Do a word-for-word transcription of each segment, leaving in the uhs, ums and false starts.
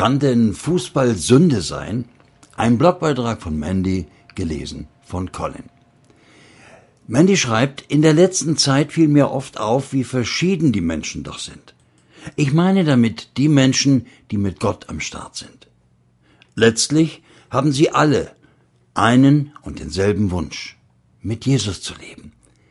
Kann denn Fußball Sünde sein? Ein Blogbeitrag von Mandy, gelesen von Colin. Mandy schreibt, in der letzten Zeit fiel mir oft auf, wie verschieden die Menschen doch sind. Ich meine damit die Menschen, die mit Gott am Start sind. Letztlich haben sie alle einen und denselben Wunsch, mit Jesus zu leben,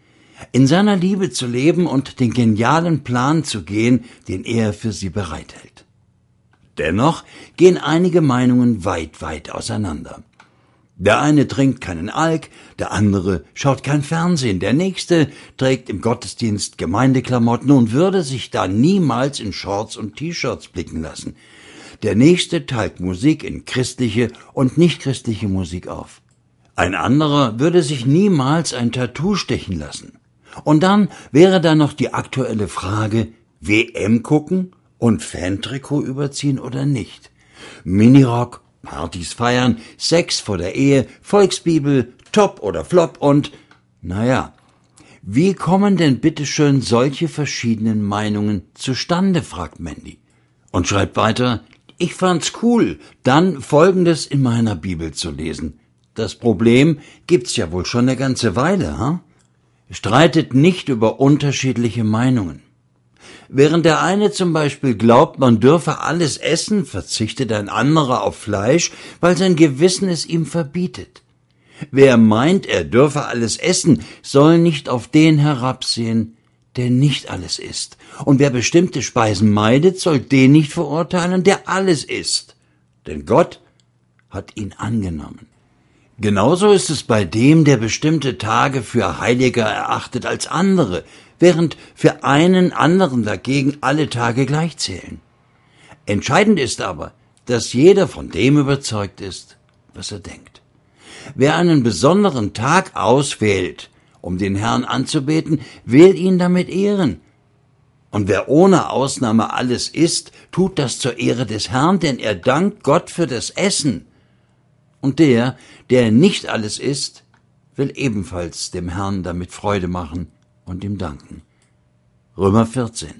in seiner Liebe zu leben und den genialen Plan zu gehen, den er für sie bereithält. Dennoch gehen einige Meinungen weit, weit auseinander. Der eine trinkt keinen Alk, der andere schaut kein Fernsehen, der nächste trägt im Gottesdienst Gemeindeklamotten und würde sich da niemals in Shorts und T-Shirts blicken lassen. Der nächste teilt Musik in christliche und nichtchristliche Musik auf. Ein anderer würde sich niemals ein Tattoo stechen lassen. Und dann wäre da noch die aktuelle Frage, W M gucken und Fantrikot überziehen oder nicht? Minirock, Partys feiern, Sex vor der Ehe, Volksbibel, Top oder Flop und, naja, wie kommen denn bitteschön solche verschiedenen Meinungen zustande, fragt Mandy. Und schreibt weiter, ich fand's cool, dann Folgendes in meiner Bibel zu lesen. Das Problem gibt's ja wohl schon eine ganze Weile, hm? Streitet nicht über unterschiedliche Meinungen. Während der eine zum Beispiel glaubt, man dürfe alles essen, verzichtet ein anderer auf Fleisch, weil sein Gewissen es ihm verbietet. Wer meint, er dürfe alles essen, soll nicht auf den herabsehen, der nicht alles isst. Und wer bestimmte Speisen meidet, soll den nicht verurteilen, der alles isst. Denn Gott hat ihn angenommen. Genauso ist es bei dem, der bestimmte Tage für heiliger erachtet als andere, während für einen anderen dagegen alle Tage gleich zählen. Entscheidend ist aber, dass jeder von dem überzeugt ist, was er denkt. Wer einen besonderen Tag auswählt, um den Herrn anzubeten, will ihn damit ehren. Und wer ohne Ausnahme alles isst, tut das zur Ehre des Herrn, denn er dankt Gott für das Essen. Und der, der nicht alles isst, will ebenfalls dem Herrn damit Freude machen und ihm danken. Römer vierzehn.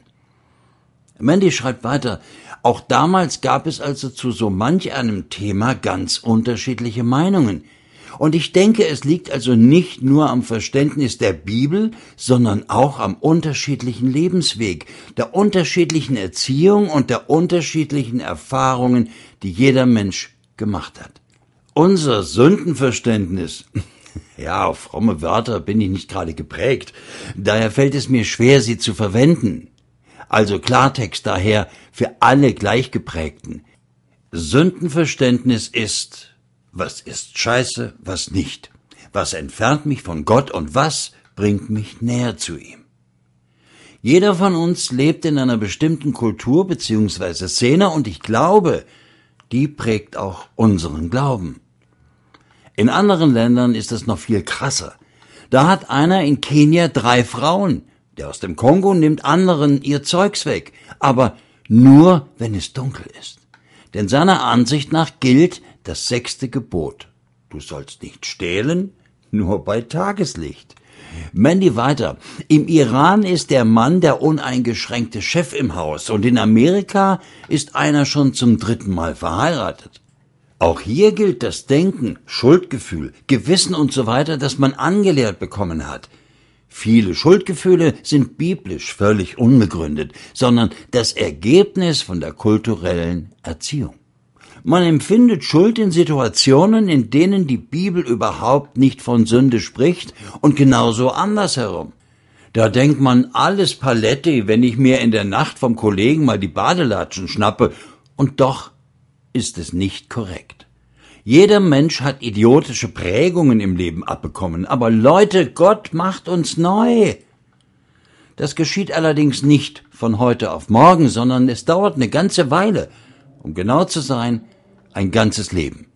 Mandy schreibt weiter, auch damals gab es also zu so manch einem Thema ganz unterschiedliche Meinungen. Und ich denke, es liegt also nicht nur am Verständnis der Bibel, sondern auch am unterschiedlichen Lebensweg, der unterschiedlichen Erziehung und der unterschiedlichen Erfahrungen, die jeder Mensch gemacht hat. Unser Sündenverständnis, ja, auf fromme Wörter bin ich nicht gerade geprägt, daher fällt es mir schwer, sie zu verwenden. Also Klartext daher für alle Gleichgeprägten. Sündenverständnis ist, was ist Scheiße, was nicht, was entfernt mich von Gott und was bringt mich näher zu ihm. Jeder von uns lebt in einer bestimmten Kultur bzw. Szene und ich glaube, die prägt auch unseren Glauben. In anderen Ländern ist es noch viel krasser. Da hat einer in Kenia drei Frauen. Der aus dem Kongo nimmt anderen ihr Zeugs weg. Aber nur, wenn es dunkel ist. Denn seiner Ansicht nach gilt das sechste Gebot. Du sollst nicht stehlen, nur bei Tageslicht. Mandy weiter. Im Iran ist der Mann der uneingeschränkte Chef im Haus und in Amerika ist einer schon zum dritten Mal verheiratet. Auch hier gilt das Denken, Schuldgefühl, Gewissen und so weiter, das man angelehrt bekommen hat. Viele Schuldgefühle sind biblisch völlig unbegründet, sondern das Ergebnis von der kulturellen Erziehung. Man empfindet Schuld in Situationen, in denen die Bibel überhaupt nicht von Sünde spricht und genauso andersherum. Da denkt man, alles Paletti, wenn ich mir in der Nacht vom Kollegen mal die Badelatschen schnappe, und doch ist es nicht korrekt. Jeder Mensch hat idiotische Prägungen im Leben abbekommen, aber Leute, Gott macht uns neu. Das geschieht allerdings nicht von heute auf morgen, sondern es dauert eine ganze Weile, um genau zu sein, ein ganzes Leben.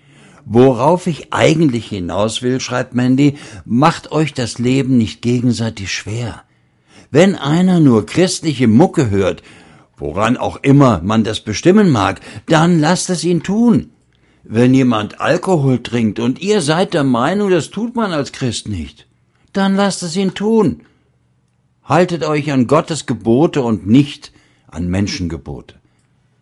Worauf ich eigentlich hinaus will, schreibt Mandy, macht euch das Leben nicht gegenseitig schwer. Wenn einer nur christliche Mucke hört, woran auch immer man das bestimmen mag, dann lasst es ihn tun. Wenn jemand Alkohol trinkt und ihr seid der Meinung, das tut man als Christ nicht, dann lasst es ihn tun. Haltet euch an Gottes Gebote und nicht an Menschengebote.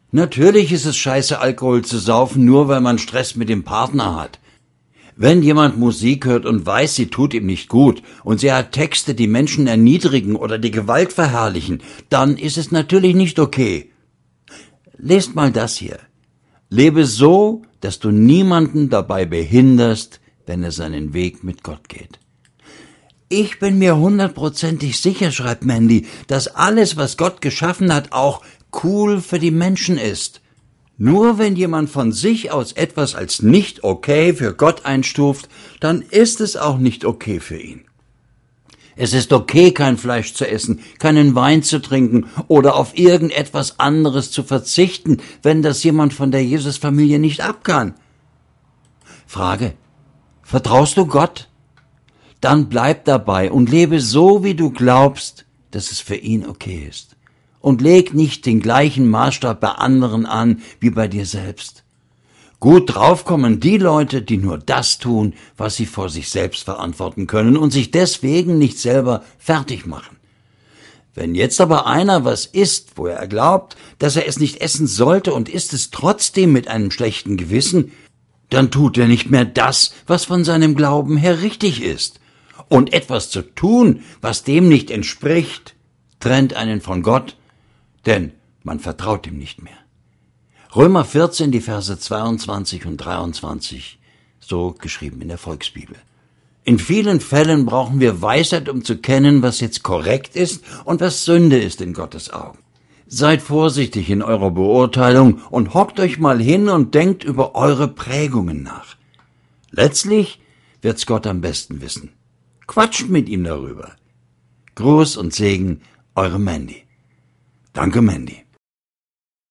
Natürlich ist es scheiße, Alkohol zu saufen, nur weil man Stress mit dem Partner hat. Wenn jemand Musik hört und weiß, sie tut ihm nicht gut und sie hat Texte, die Menschen erniedrigen oder die Gewalt verherrlichen, dann ist es natürlich nicht okay. Lest mal das hier. Lebe so, dass du niemanden dabei behinderst, wenn er seinen Weg mit Gott geht. Ich bin mir hundertprozentig sicher, schreibt Mandy, dass alles, was Gott geschaffen hat, auch cool für die Menschen ist. Nur wenn jemand von sich aus etwas als nicht okay für Gott einstuft, dann ist es auch nicht okay für ihn. Es ist okay, kein Fleisch zu essen, keinen Wein zu trinken oder auf irgendetwas anderes zu verzichten, wenn das jemand von der Jesusfamilie nicht abkann. Frage: Vertraust du Gott? Dann bleib dabei und lebe so, wie du glaubst, dass es für ihn okay ist. Und leg nicht den gleichen Maßstab bei anderen an wie bei dir selbst. Gut draufkommen die Leute, die nur das tun, was sie vor sich selbst verantworten können und sich deswegen nicht selber fertig machen. Wenn jetzt aber einer was isst, wo er glaubt, dass er es nicht essen sollte und isst es trotzdem mit einem schlechten Gewissen, dann tut er nicht mehr das, was von seinem Glauben her richtig ist. Und etwas zu tun, was dem nicht entspricht, trennt einen von Gott, denn man vertraut ihm nicht mehr. Römer vierzehn, die Verse zweiundzwanzig und dreiundzwanzig, so geschrieben in der Volksbibel. In vielen Fällen brauchen wir Weisheit, um zu kennen, was jetzt korrekt ist und was Sünde ist in Gottes Augen. Seid vorsichtig in eurer Beurteilung und hockt euch mal hin und denkt über eure Prägungen nach. Letztlich wird's Gott am besten wissen. Quatscht mit ihm darüber. Gruß und Segen, eure Mandy. Danke, Mandy.